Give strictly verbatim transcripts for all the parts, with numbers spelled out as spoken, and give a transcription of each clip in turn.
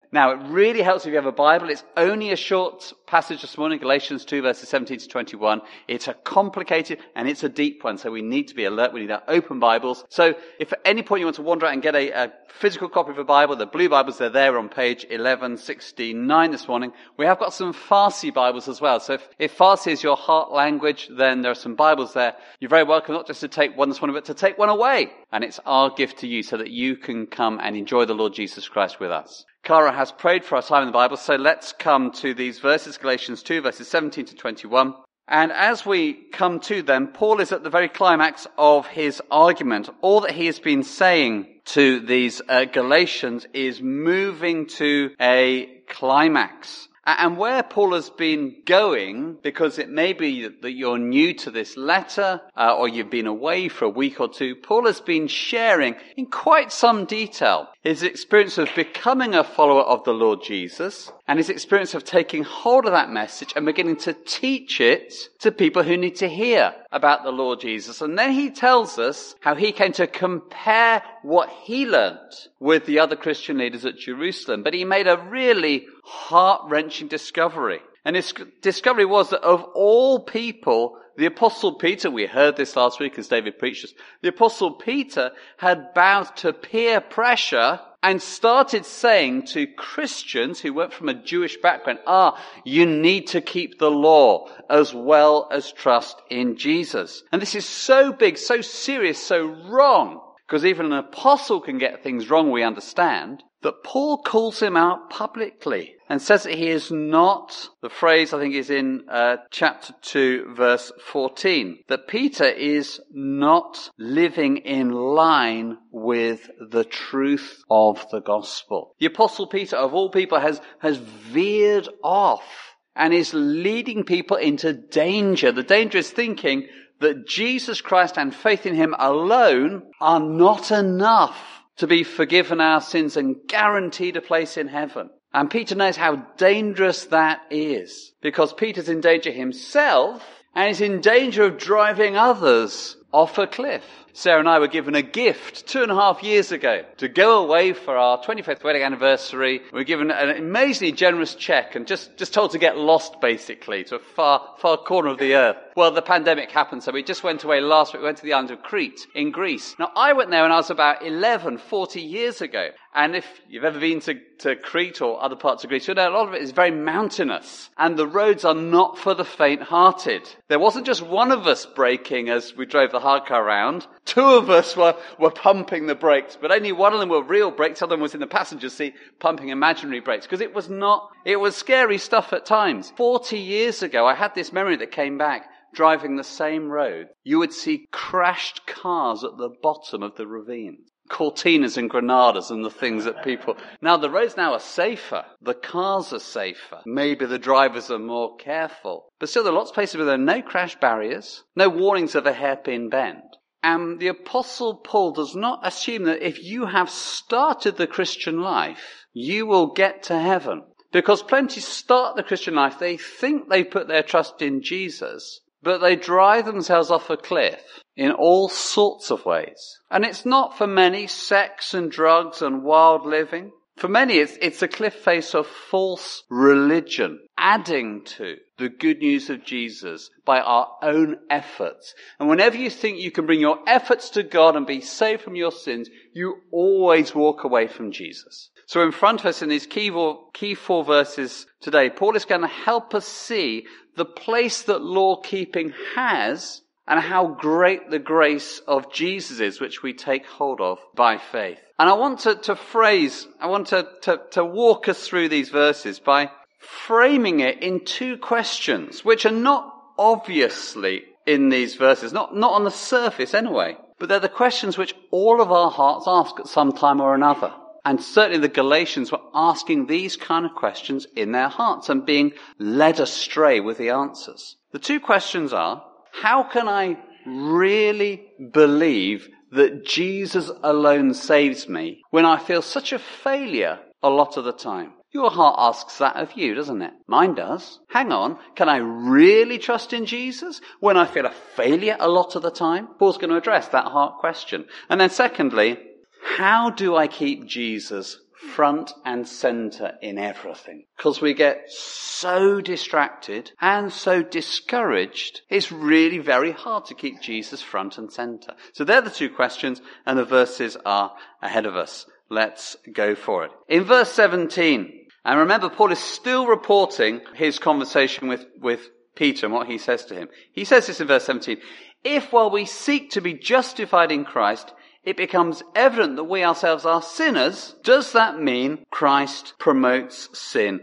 Now, it really helps if you have a Bible. It's only a short passage this morning, Galatians two, verses seventeen to twenty-one. It's a complicated and it's a deep one, so we need to be alert. We need our open Bibles. So if at any point you want to wander out and get a, a physical copy of a Bible, the blue Bibles, they're there on page eleven sixty-nine this morning. We have got some Farsi Bibles as well. So if, if Farsi is your heart language, then there are some Bibles there. You're very welcome not just to take one this morning, but to take one away. And it's our gift to you so that you can come and enjoy the Lord Jesus Christ with us. Cara has prayed for our time in the Bible, so let's come to these verses, Galatians two, verses seventeen to twenty-one. And as we come to them, Paul is at the very climax of his argument. All that he has been saying to these uh, Galatians is moving to a climax. And where Paul has been going, because it may be that you're new to this letter, uh, or you've been away for a week or two, Paul has been sharing in quite some detail his experience of becoming a follower of the Lord Jesus, and his experience of taking hold of that message and beginning to teach it to people who need to hear about the Lord Jesus. And then he tells us how he came to compare what he learnt with the other Christian leaders at Jerusalem. But he made a really heart-wrenching discovery. And his discovery was that of all people, the Apostle Peter, we heard this last week as David preached us, the Apostle Peter had bowed to peer pressure and started saying to Christians who weren't from a Jewish background, ah, you need to keep the law as well as trust in Jesus. And this is so big, so serious, so wrong, because even an apostle can get things wrong, we understand, that Paul calls him out publicly and says that he is not, the phrase I think is in uh, chapter two, verse fourteen, that Peter is not living in line with the truth of the gospel. The Apostle Peter, of all people, has, has veered off and is leading people into danger. The danger is thinking that Jesus Christ and faith in him alone are not enough to be forgiven our sins and guaranteed a place in heaven. And Peter knows how dangerous that is, because Peter's in danger himself and is in danger of driving others off a cliff. Sarah and I were given a gift two and a half years ago to go away for our twenty-fifth wedding anniversary. We were given an amazingly generous cheque and just, just told to get lost, basically, to a far, far corner of the earth. Well, the pandemic happened, so we just went away last week. We went to the island of Crete in Greece. Now, I went there when I was about eleven, forty years ago. And if you've ever been to, to Crete or other parts of Greece, you know a lot of it is very mountainous. And the roads are not for the faint-hearted. There wasn't just one of us braking as we drove the hard car around. Two of us were, were pumping the brakes, but only one of them were real brakes. The other one was in the passenger seat pumping imaginary brakes, because it was not, it was scary stuff at times. Forty years ago, I had this memory that came back. Driving the same road, you would see crashed cars at the bottom of the ravine. Cortinas and Granadas and the things that people... Now, the roads now are safer. The cars are safer. Maybe the drivers are more careful. But still, there are lots of places where there are no crash barriers, no warnings of a hairpin bend. And the Apostle Paul does not assume that if you have started the Christian life, you will get to heaven. Because plenty start the Christian life, they think they put their trust in Jesus, but they drive themselves off a cliff in all sorts of ways. And it's not for many sex and drugs and wild living. For many, it's, it's a cliff face of false religion, adding to the good news of Jesus by our own efforts. And whenever you think you can bring your efforts to God and be saved from your sins, you always walk away from Jesus. So in front of us in these key four, key four verses today, Paul is going to help us see the place that law-keeping has and how great the grace of Jesus is, which we take hold of by faith. And I want to, to phrase, I want to, to, to walk us through these verses by framing it in two questions, which are not obviously in these verses, not, not on the surface anyway, but they're the questions which all of our hearts ask at some time or another. And certainly the Galatians were asking these kind of questions in their hearts and being led astray with the answers. The two questions are, how can I really believe that Jesus alone saves me when I feel such a failure a lot of the time? Your heart asks that of you, doesn't it? Mine does. Hang on, can I really trust in Jesus when I feel a failure a lot of the time? Paul's going to address that heart question. And then secondly, how do I keep Jesus front and center in everything. Because we get so distracted and so discouraged, it's really very hard to keep Jesus front and center. So they're the two questions, and the verses are ahead of us. Let's go for it. In verse seventeen, and remember, Paul is still reporting his conversation with, with Peter and what he says to him. He says this in verse seventeen, "If while we seek to be justified in Christ, it becomes evident that we ourselves are sinners, does that mean Christ promotes sin?"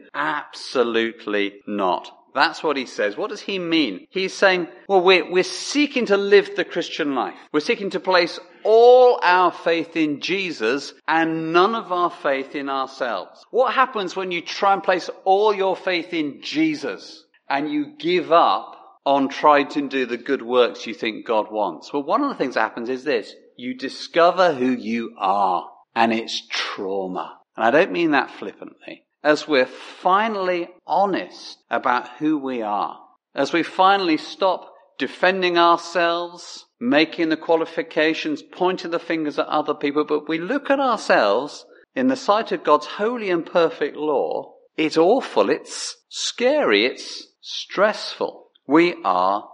Absolutely not. That's what he says. What does he mean? He's saying, well, we're, we're seeking to live the Christian life. We're seeking to place all our faith in Jesus and none of our faith in ourselves. What happens when you try and place all your faith in Jesus and you give up on trying to do the good works you think God wants? Well, one of the things that happens is this. You discover who you are, and it's trauma. And I don't mean that flippantly. As we're finally honest about who we are, as we finally stop defending ourselves, making the qualifications, pointing the fingers at other people, but we look at ourselves in the sight of God's holy and perfect law, it's awful, it's scary, it's stressful. We are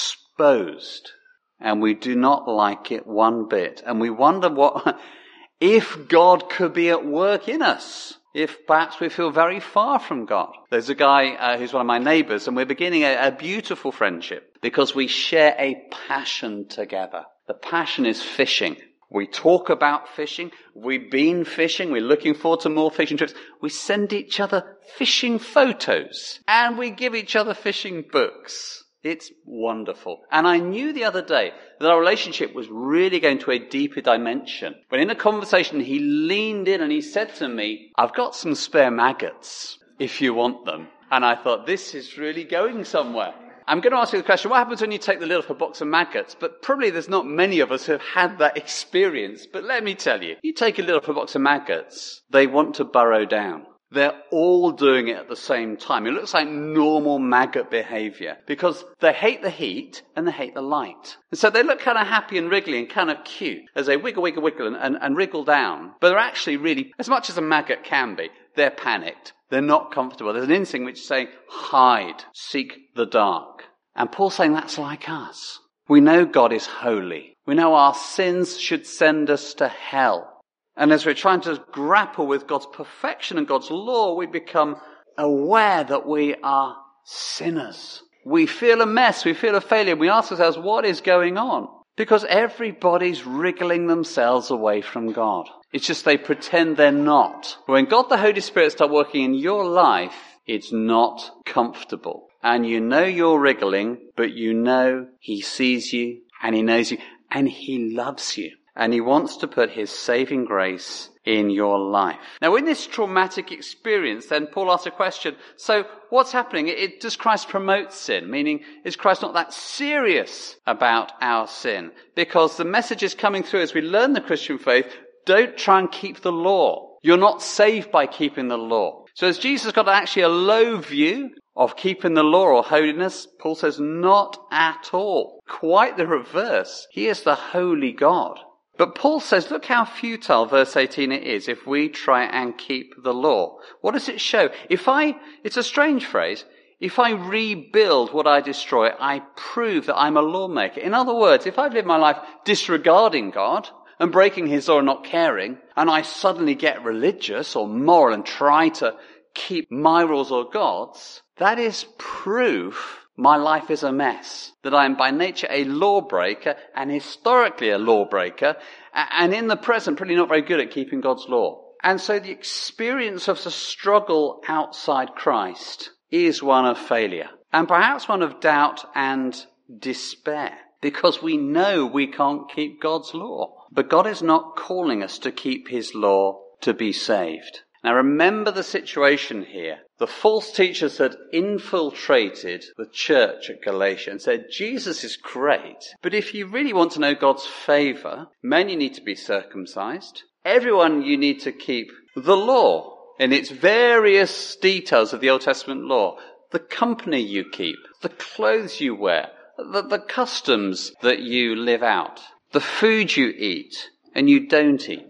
exposed. And we do not like it one bit. And we wonder what, if God could be at work in us. If perhaps we feel very far from God. There's a guy uh, who's one of my neighbours, and we're beginning a, a beautiful friendship because we share a passion together. The passion is fishing. We talk about fishing. We've been fishing. We're looking forward to more fishing trips. We send each other fishing photos. And we give each other fishing books. It's wonderful. And I knew the other day that our relationship was really going to a deeper dimension. When in a conversation he leaned in and he said to me, "I've got some spare maggots if you want them." And I thought, this is really going somewhere. I'm going to ask you the question, what happens when you take the lid off a box of maggots? But probably there's not many of us who have had that experience. But let me tell you, you take a lid off a box of maggots, they want to burrow down. They're all doing it at the same time. It looks like normal maggot behavior because they hate the heat and they hate the light. And so they look kind of happy and wriggly and kind of cute as they wiggle, wiggle, wiggle and, and, and wriggle down. But they're actually really, as much as a maggot can be, they're panicked. They're not comfortable. There's an instinct which is saying, hide, seek the dark. And Paul's saying that's like us. We know God is holy. We know our sins should send us to hell. And as we're trying to grapple with God's perfection and God's law, we become aware that we are sinners. We feel a mess. We feel a failure. We ask ourselves, what is going on? Because everybody's wriggling themselves away from God. It's just they pretend they're not. When God the Holy Spirit starts working in your life, it's not comfortable. And you know you're wriggling, but you know He sees you and He knows you and He loves you. And He wants to put His saving grace in your life. Now, in this traumatic experience, then Paul asks a question. So, what's happening? It, does Christ promote sin? Meaning, is Christ not that serious about our sin? Because the message is coming through as we learn the Christian faith. Don't try and keep the law. You're not saved by keeping the law. So, has Jesus got actually a low view of keeping the law or holiness? Paul says, not at all. Quite the reverse. He is the holy God. But Paul says, look how futile, verse eighteen, it is if we try and keep the law. What does it show? If I, it's a strange phrase, if I rebuild what I destroy, I prove that I'm a lawmaker. In other words, if I've lived my life disregarding God and breaking His law and not caring, and I suddenly get religious or moral and try to keep my rules or God's, that is proof my life is a mess, that I am by nature a lawbreaker and historically a lawbreaker, and in the present probably not very good at keeping God's law. And so the experience of the struggle outside Christ is one of failure, and perhaps one of doubt and despair, because we know we can't keep God's law. But God is not calling us to keep His law to be saved. Now remember the situation here. The false teachers had infiltrated the church at Galatia and said, Jesus is great, but if you really want to know God's favour, men, you need to be circumcised. Everyone, you need to keep the law in its various details of the Old Testament law. The company you keep, the clothes you wear, the, the customs that you live out, the food you eat and you don't eat, the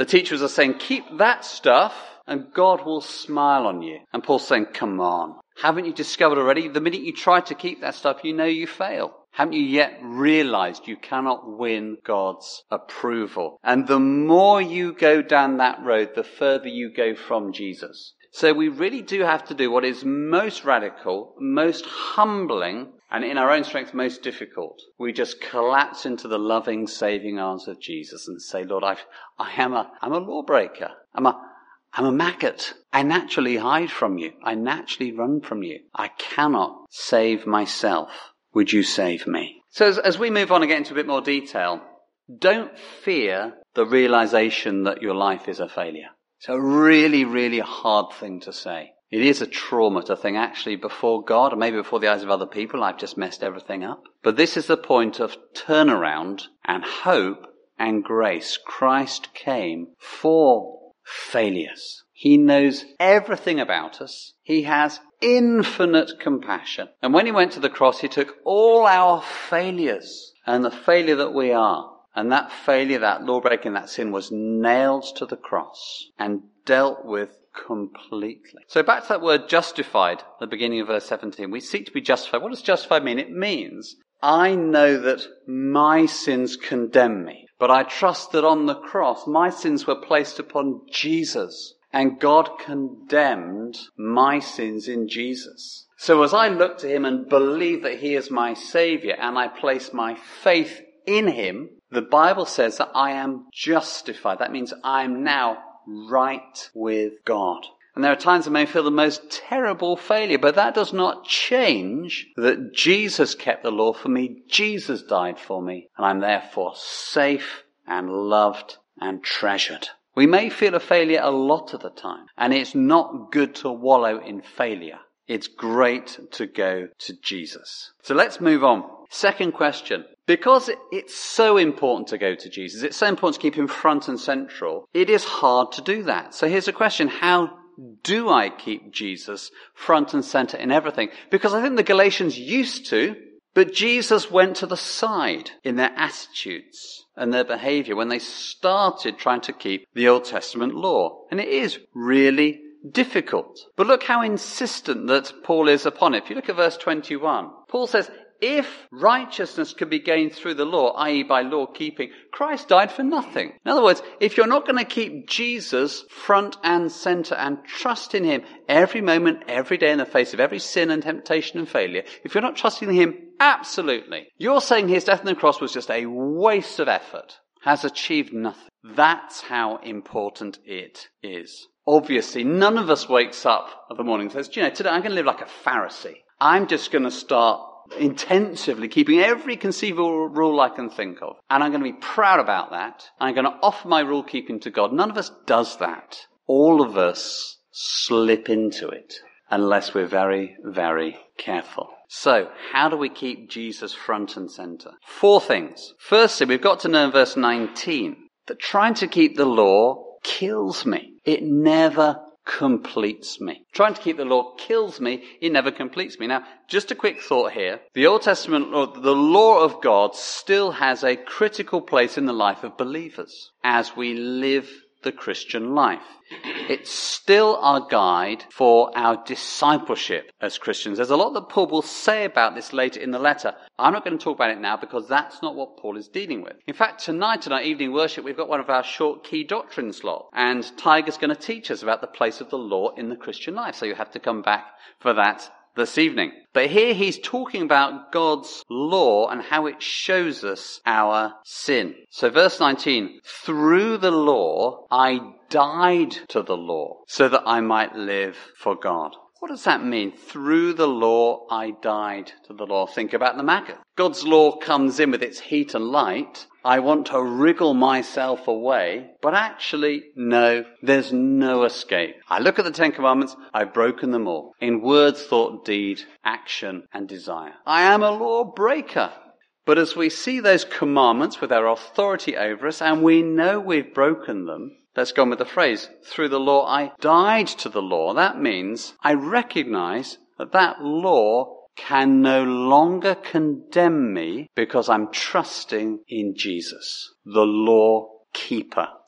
The teachers are saying, keep that stuff and God will smile on you. And Paul's saying, come on. Haven't you discovered already? The minute you try to keep that stuff, you know you fail. Haven't you yet realized you cannot win God's approval? And the more you go down that road, the further you go from Jesus. So we really do have to do what is most radical, most humbling, and in our own strength, most difficult. We just collapse into the loving, saving arms of Jesus and say, Lord, I, I am a, I'm a lawbreaker. I'm a, I'm a maggot. I naturally hide from you. I naturally run from you. I cannot save myself. Would you save me? So as, as we move on and get into a bit more detail, don't fear the realization that your life is a failure. It's a really, really hard thing to say. It is a trauma to think actually before God, or maybe before the eyes of other people, I've just messed everything up. But this is the point of turnaround and hope and grace. Christ came for failures. He knows everything about us. He has infinite compassion. And when he went to the cross, he took all our failures and the failure that we are. And that failure, that law-breaking, that sin was nailed to the cross and dealt with completely. So back to that word justified, the beginning of verse seventeen. We seek to be justified. What does justified mean? It means I know that my sins condemn me, but I trust that on the cross, my sins were placed upon Jesus. And God condemned my sins in Jesus. So as I look to him and believe that he is my Saviour and I place my faith in him, the Bible says that I am justified. That means I'm now right with God. And there are times I may feel the most terrible failure, but that does not change that Jesus kept the law for me. Jesus died for me. And I'm therefore safe and loved and treasured. We may feel a failure a lot of the time, and it's not good to wallow in failure. It's great to go to Jesus. So let's move on. Second question. Because it's so important to go to Jesus, it's so important to keep him front and central, it is hard to do that. So here's a question. How do I keep Jesus front and center in everything? Because I think the Galatians used to, but Jesus went to the side in their attitudes and their behavior when they started trying to keep the Old Testament law. And it is really difficult. But look how insistent that Paul is upon it. If you look at verse twenty-one, Paul says, if righteousness could be gained through the law, that is by law keeping, Christ died for nothing. In other words, if you're not going to keep Jesus front and center and trust in him every moment, every day in the face of every sin and temptation and failure, if you're not trusting him absolutely, you're saying his death on the cross was just a waste of effort, has achieved nothing. That's how important it is. Obviously, none of us wakes up of the morning and says, do you know, today I'm going to live like a Pharisee. I'm just going to start intensively keeping every conceivable rule I can think of. And I'm going to be proud about that. I'm going to offer my rule keeping to God. None of us does that. All of us slip into it unless we're very, very careful. So, how do we keep Jesus front and center? Four things. Firstly, we've got to know in verse nineteen that trying to keep the law kills me. It never completes me. Trying to keep the law kills me. It never completes me. Now, just a quick thought here. The Old Testament law, the law of God, still has a critical place in the life of believers as we live the Christian life. It's still our guide for our discipleship as Christians. There's a lot that Paul will say about this later in the letter. I'm not going to talk about it now because that's not what Paul is dealing with. In fact, tonight in our evening worship, we've got one of our short key doctrine slots, and Tiger's going to teach us about the place of the law in the Christian life. So you have to come back for that this evening. But here he's talking about God's law and how it shows us our sin. So verse nineteen, through the law I died to the law so that I might live for God. What does that mean? Through the law I died to the law. Think about the maggot. God's law comes in with its heat and light. I want to wriggle myself away, but actually, no, there's no escape. I look at the Ten Commandments, I've broken them all. In words, thought, deed, action, and desire. I am a lawbreaker. But as we see those commandments with their authority over us, and we know we've broken them, let's go on with the phrase, through the law I died to the law. That means I recognize that that law can no longer condemn me because I'm trusting in Jesus, the law keeper.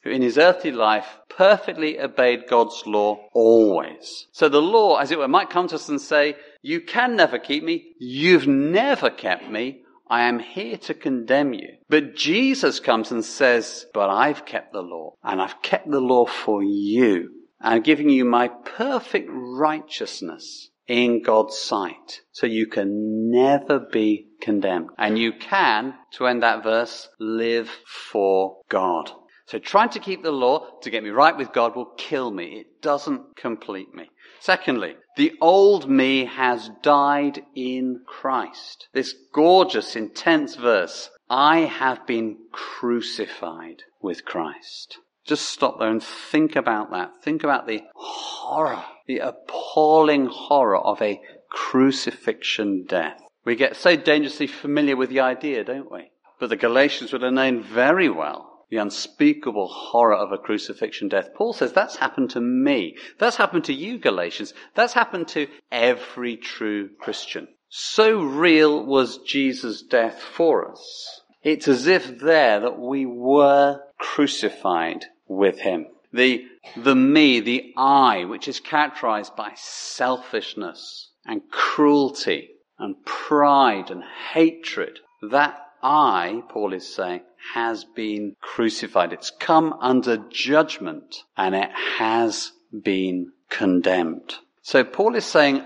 who in his earthly life perfectly obeyed God's law always. So the law, as it were, might come to us and say, you can never keep me. You've never kept me. I am here to condemn you. But Jesus comes and says, but I've kept the law, and I've kept the law for you. I'm giving you my perfect righteousness in God's sight, so you can never be condemned. And you can, to end that verse, live for God. So trying to keep the law to get me right with God will kill me. It doesn't complete me. Secondly, the old me has died in Christ. This gorgeous, intense verse. I have been crucified with Christ. Just stop there and think about that. Think about the horror, the appalling horror of a crucifixion death. We get so dangerously familiar with the idea, don't we? But the Galatians would have known very well the unspeakable horror of a crucifixion death. Paul says that's happened to me. That's happened to you, Galatians. That's happened to every true Christian. So real was Jesus' death for us. It's as if there that we were crucified with him. The, the me, the I, which is characterized by selfishness and cruelty and pride and hatred, that I, Paul is saying, has been crucified. It's come under judgment and it has been condemned. So Paul is saying,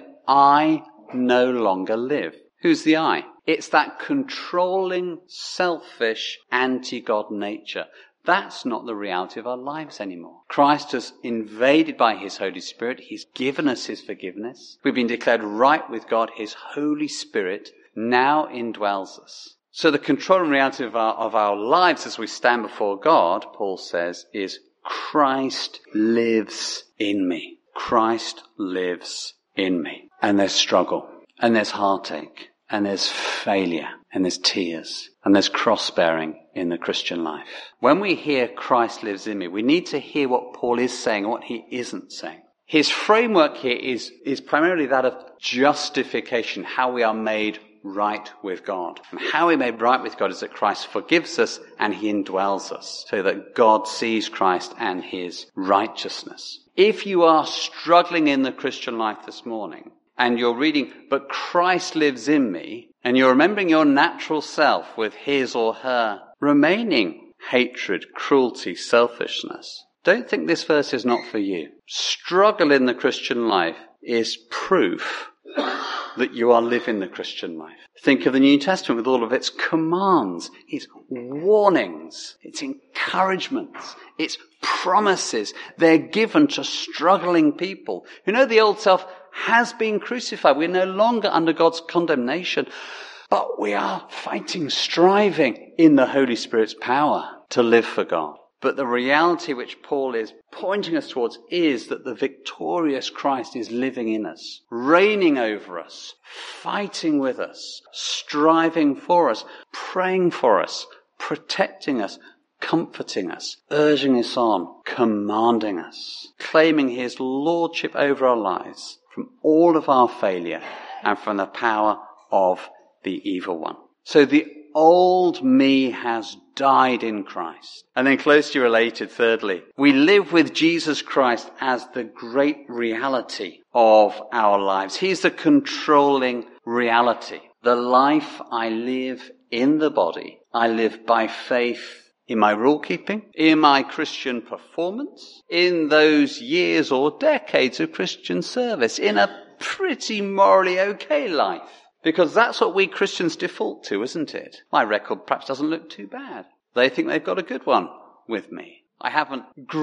I no longer live. Who's the I? It's that controlling, selfish, anti-God nature. That's not the reality of our lives anymore. Christ has invaded by his Holy Spirit. He's given us his forgiveness. We've been declared right with God. His Holy Spirit now indwells us. So the controlling reality of our, of our lives as we stand before God, Paul says, is Christ lives in me. Christ lives in me. And there's struggle, and there's heartache, and there's failure, and there's tears, and there's cross-bearing in the Christian life. When we hear Christ lives in me, we need to hear what Paul is saying and what he isn't saying. His framework here is, is primarily that of justification, how we are made right with God. And how we're made right with God is that Christ forgives us and he indwells us, so that God sees Christ and his righteousness. If you are struggling in the Christian life this morning, and you're reading, but Christ lives in me, and you're remembering your natural self with his or her remaining hatred, cruelty, selfishness, don't think this verse is not for you. Struggle in the Christian life is proof that you are living the Christian life. Think of the New Testament with all of its commands, its warnings, its encouragements, its promises. They're given to struggling people who know the old self has been crucified. We're no longer under God's condemnation, but we are fighting, striving in the Holy Spirit's power to live for God. But the reality which Paul is pointing us towards is that the victorious Christ is living in us, reigning over us, fighting with us, striving for us, praying for us, protecting us, comforting us, urging us on, commanding us, claiming his lordship over our lives from all of our failure and from the power of the evil one. So the old me has died in Christ. And then closely related, thirdly, we live with Jesus Christ as the great reality of our lives. He's the controlling reality. The life I live in the body, I live by faith in my rule keeping, in my Christian performance, in those years or decades of Christian service, in a pretty morally okay life. Because that's what we Christians default to, isn't it? My record perhaps doesn't look too bad. They think they've got a good one with me. I haven't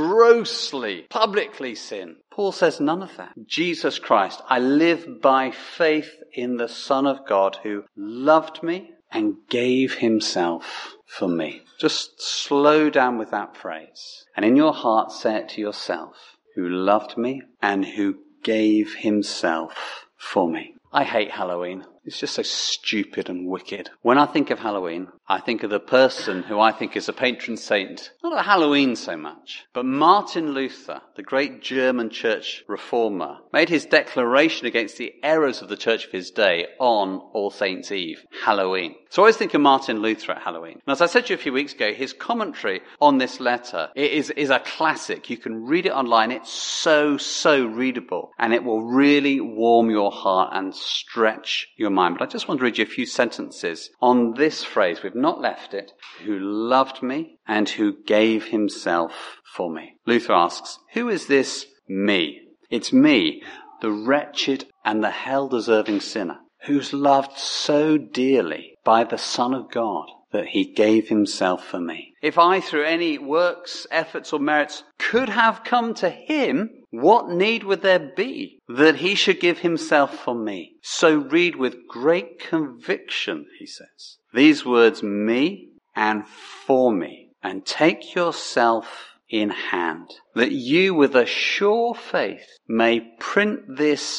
grossly, publicly sinned. Paul says none of that. Jesus Christ, I live by faith in the Son of God who loved me and gave himself for me. Just slow down with that phrase. And in your heart say it to yourself, who loved me and who gave himself for me. I hate Halloween. It's just so stupid and wicked. When I think of Halloween, I think of the person who I think is a patron saint, not at Halloween so much, but Martin Luther, the great German church reformer, made his declaration against the errors of the church of his day on All Saints' Eve, Halloween. So I always think of Martin Luther at Halloween. And as I said to you a few weeks ago, his commentary on this letter is, is a classic. You can read it online. It's so, so readable. And it will really warm your heart and stretch your mind. But I just want to read you a few sentences on this phrase. We've not left it. Who loved me and who gave himself for me. Luther asks, who is this me? It's me, the wretched and the hell-deserving sinner, who's loved so dearly by the Son of God that he gave himself for me. If I, through any works, efforts or merits, could have come to him, what need would there be that he should give himself for me? So read with great conviction, he says, these words, me and for me, and take yourself in hand, that you with a sure faith may print this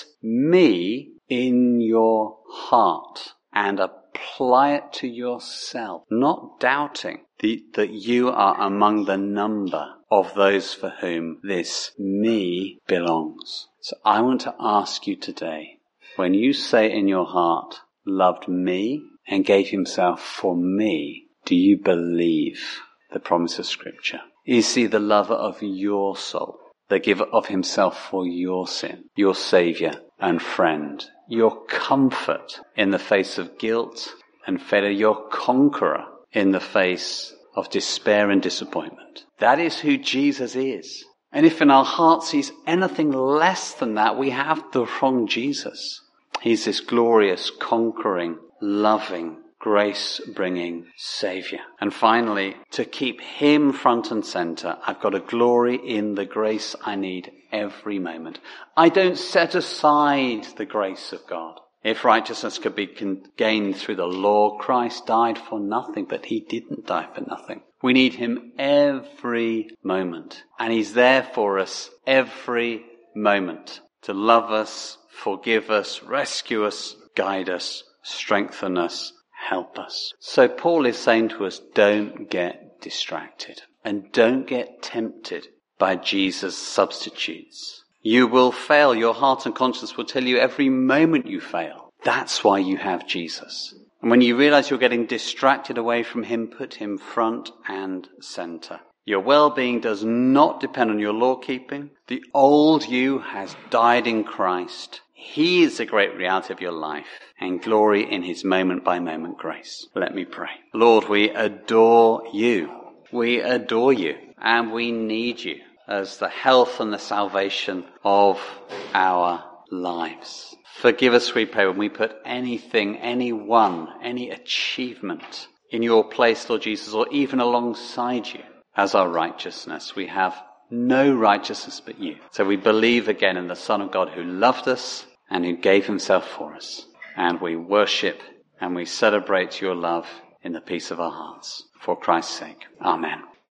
me in your heart and apply it to yourself, not doubting the, that you are among the number of those for whom this me belongs. So I want to ask you today, when you say in your heart, loved me and gave himself for me, do you believe the promise of Scripture? Is he the lover of your soul, the giver of himself for your sin, your saviour and friend, your comfort in the face of guilt and failure, your conqueror in the face of despair and disappointment? That is who Jesus is. And if in our hearts he's anything less than that, we have the wrong Jesus. He's this glorious, conquering, loving, grace-bringing Saviour. And finally, to keep him front and centre, I've got to glory in the grace I need every moment. I don't set aside the grace of God. If righteousness could be gained through the law, Christ died for nothing, but he didn't die for nothing. We need him every moment. And he's there for us every moment to love us, forgive us, rescue us, guide us, strengthen us, help us. So Paul is saying to us, don't get distracted and don't get tempted by Jesus' substitutes. You will fail. Your heart and conscience will tell you every moment you fail. That's why you have Jesus. And when you realize you're getting distracted away from him, put him front and center. Your well-being does not depend on your law-keeping. The old you has died in Christ. He is the great reality of your life, and glory in his moment-by-moment grace. Let me pray. Lord, we adore you. We adore you, and we need you as the health and the salvation of our lives. Forgive us, we pray, when we put anything, anyone, any achievement in your place, Lord Jesus, or even alongside you as our righteousness. We have no righteousness but you. So we believe again in the Son of God who loved us and who gave himself for us. And we worship and we celebrate your love in the peace of our hearts. For Christ's sake. Amen.